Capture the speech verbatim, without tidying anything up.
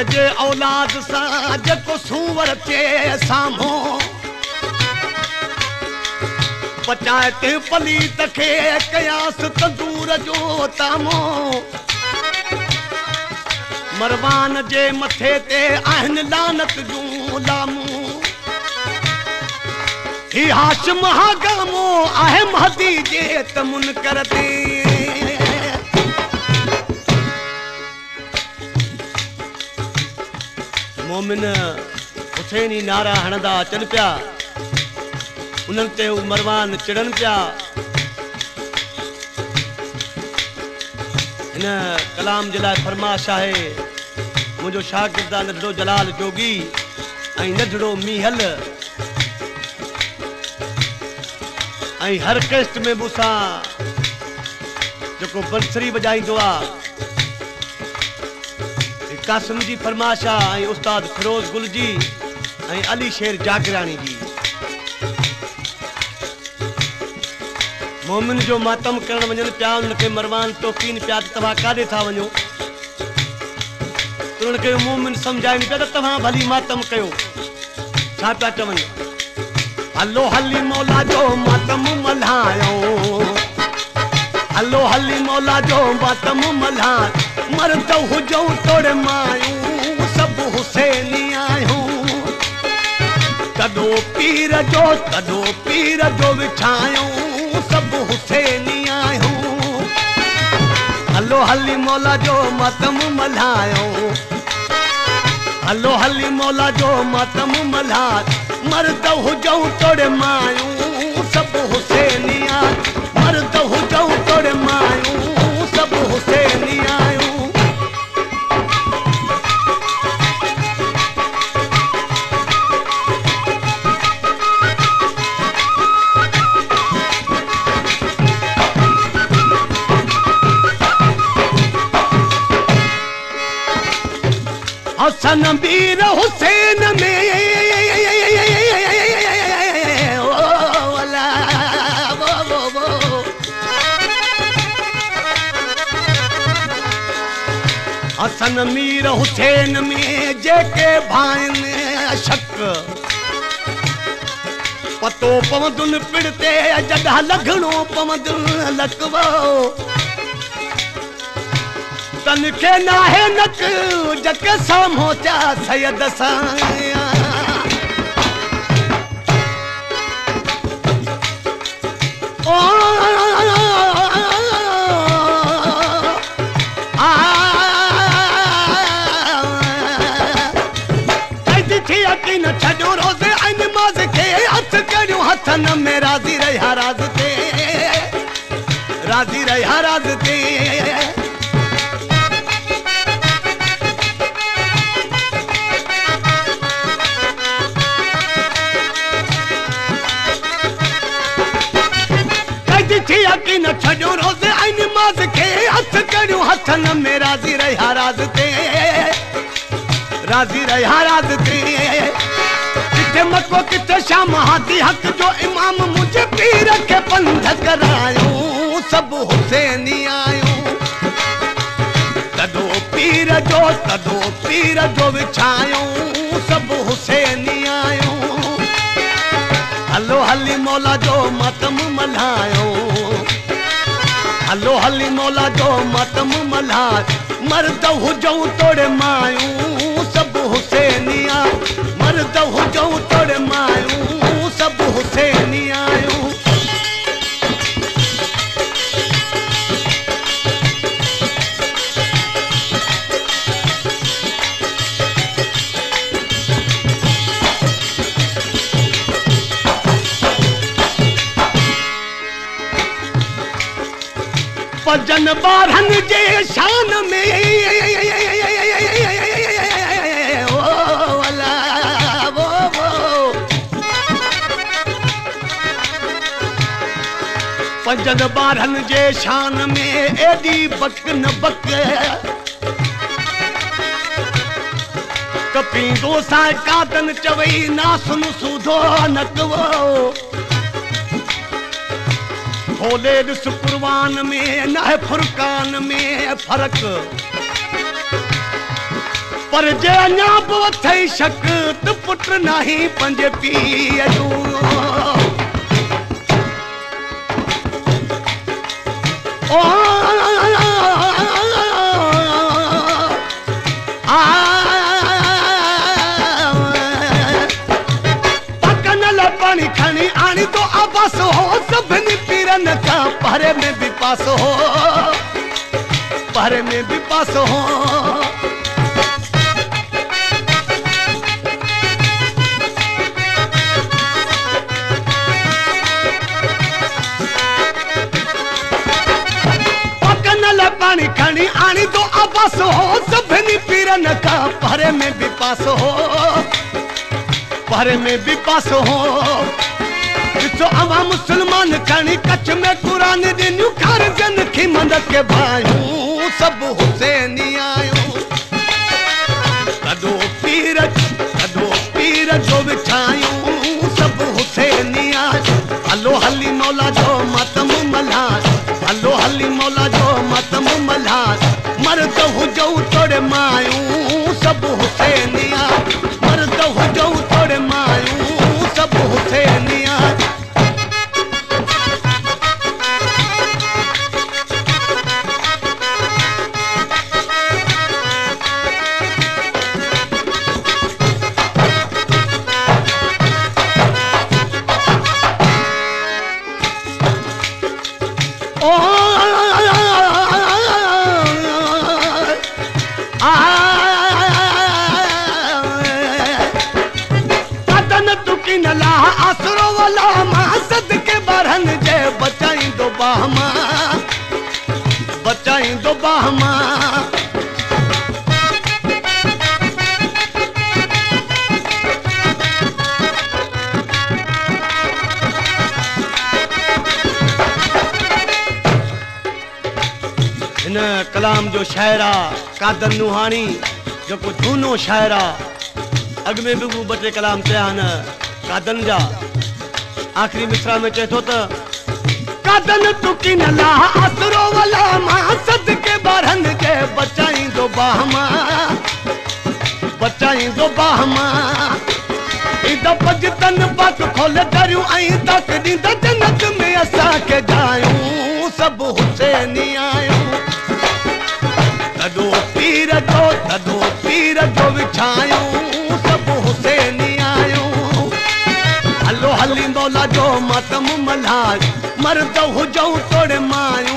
जे औलाद सां जेको सूवर चे साम्हूं पचाए ते पलीत खे कयास तंदूर जो तामो मरवान जे मथे ते आहिनि लानत जूं लामूं ही हाशिम हागामो आहे महदी जे त मुनकर ते मोमिन हुसैनी नारा हणंदा अचनि पिया उन्हनि ते मरवान चिड़नि पिया हिन कलाम जे लाइ फरमाश आहे मुंहिंजो शागिर्द आहे नंढड़ो जलाल जोगी ऐं नंढड़ो मीहल ऐं हर कैस्ट में मूंसां जेको बंसरी वॼाईंदो आहे कासिम जी फरमाश आहे ऐं उस्ताद फिरोज गुल जी ऐं अली शेर जागरानी जी मोमिन जो मातम करण वञनि पिया उनखे मरवान तोकीन पिया त तव्हां काॾे था वञो उनखे मोमिन सम्झाइनि पिया त तव्हां भली मातम कयो छा पिया चवनि हलो हली मौला जो मातम मल्हायो हलो हली मौला जो मातम मल्हायो मर्द हुजो तोड़ मायूं सब हुसैनी आयूं कदो पीर जो कदो पीर जो विछायूं सब हुसैनी आयूं हलो हली मौला जो मातम मल्हायो हलो हली मौला जो मातम मल्हायो मर्द हुजो तोड़ मायूं सब हुसैनी आयूं मर्द हुजो तोड़ मायूं सब हुसैनी आयूं हसन मीर हुसैन में हसन मीर हुसैन में जेके भाइनि शक पतो पवंदुनि पिड़ते जॾहिं लॻणो पवंदुनि लकवो तनखे नाहे नक जक साम्हूं चा सैयद साया ओ न छॾो रोज़े ऐं निमाज़ खे हथ करियो हथन में राज़ी रहिया राज़ ते राज़ी रहिया राज़ ते न छॾो रोज़े ऐं निमाज़ खे हथ करियो हथन में राज़ी रहिया राज़ ते राज़ी रहिया राज़ ते किथे मको किथे शाम हाथी हक़ जो इमाम मुंहिंजे पीर खे पंध करायूं सब हुसैनी आयूं कदो पीर जो कदो पीर जो विछायूं सब हुसैनी आयूं हलो हली मौला जो मातम मल्हायो हलो हली मौला जो मातम मल्हायो मर्द हुजो तोड़ मायूं सब हुसैनी आयूं मर्द हुजो तोड़ मायूं सब हुसैनी आयूं पजन बारहन जे शान में ओ वला वो वो पजन बारहन जे शान में एडी बक न बक कपींदो सा कादन चवई ना सुन सूधो नकवो खोले ॾिस कुर्बान में न है फुरकान में फर्क पर जे अञा बि अथई शक त पुट नाही पंहिंजे पीउ जो ओ पानी खणी आनी तो आबास हो सभिनी पीरन का पहरे में भी पास हो पहरे में भी पास हो पकनल पानी खणी आनी तो आबास हो सभिनी पीरन का पहरे में भी पास हो पहरे में भी पास हो जो अवा मुसलमान खणी कच्छ में कुरान दिन्यू खार जन की मदद के भाइयों सब हुसैनी आयो कदो पीर कदो पीर जो बिछायूं सब हुसैनी आयो हलो हली मौला जो मातम मल्हार हलो हली मौला जो मातम मल्हार मर्द हुजो तोड़े मायूं सब हुसैनी आयो मर्द हुजो तोड़े मायूं सब हुसैनी आयो आसरो वाला मासद के बरहन जे बचाई दो बाहमा बचाई दो बाहमा इन कलाम जो शायरा कादर नुहानी जो को झूनो शायरा अग में भी ॿ टे कलाम चया न कादन जा आखिरी मिसरा में चए थो त कादन तुकी न ला आसरो वाला मासद के बारहन के बचाई दो बाहमा बचाई दो बाहमा इदा पजतन पाक खोले दरियूं ऐं तक ॾींदा जन्नत में असां के जायूं सब हुसैनी आयूं तदो पीर जो तदो पीर जो विछायूं सब हुसैनी आयूं हलो हली मौला जो मातम मल्हार मर्द हुजो तोड़े मायूं